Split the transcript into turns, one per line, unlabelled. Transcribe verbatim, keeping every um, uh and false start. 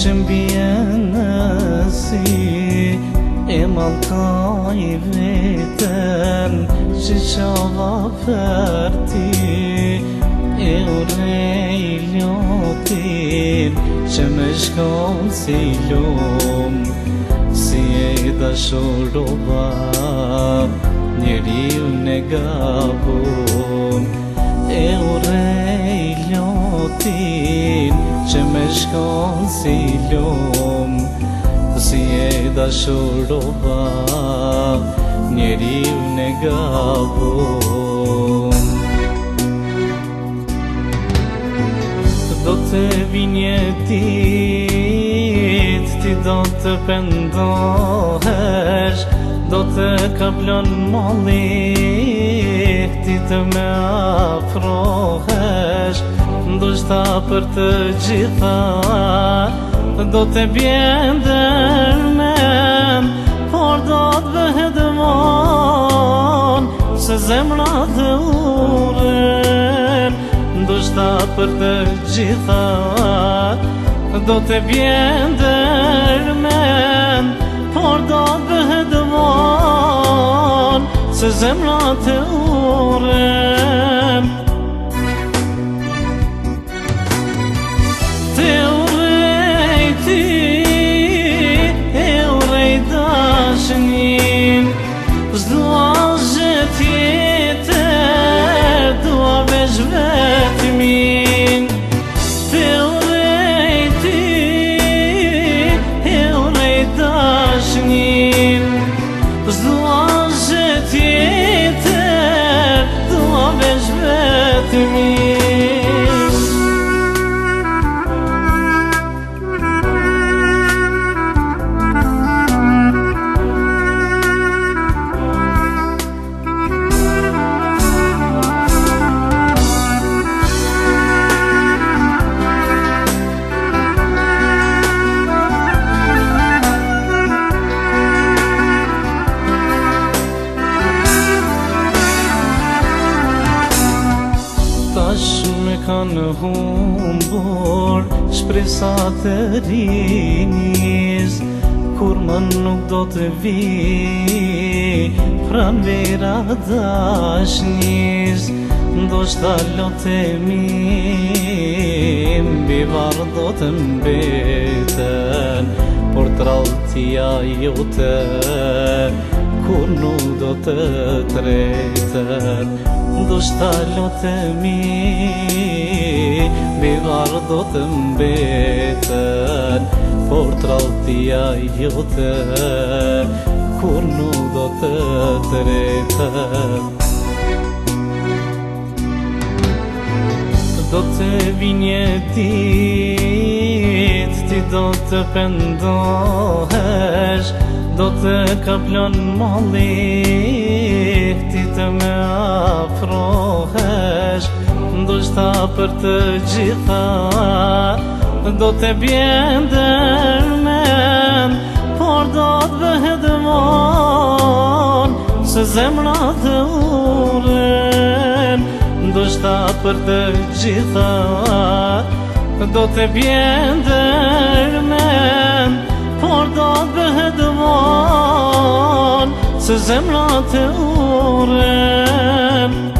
që mbjen si e malka i vetën që qava për ti, e urej lotin që me shkon si lum, si e dashurova njeri unë e gabun. E urej lotin që me shkon si lum, si e dashurova njeri unë e gabun. Do të vinje dit, ti do të pendohesh, do të kaplon molli, ti të me afrohesh. Ndoshta për të gjitha do të bjen dërmen, por do të bëhet dëmon se zemra të uren. Ndoshta për të gjitha do të bjen dërmen, por do të bëhet dëmon se zemra të uren. Te urej ti, e urej dashnin, s'dua zhe tjetër, dua veç vetëmin. Te urej ti, e urej dashnin, s'dua zhe tjetër, dua veç vetëmin. Tash me kanë humbur shpresat e rinjis, kur më nuk do të vi pran vera dashnis. Ndoshta lotemi mbi varr do të mbeten, por trallëtia jote kur nuk do të treten. Ndoshta lotemi mbi varr do të mbeten, por trallëtia jote kur nuk do të treten. Do të vinje dit, ti do të pendohesh, do të kaplon molli, ti të me afrohesh. Ndoshta për të gjitha do të bjen dërmen, por do të bëhet dëmon se zemra të uren. Ndoshta për të gjitha do të bjen dërmen, por do të bëhet dëmon se zemra të uren.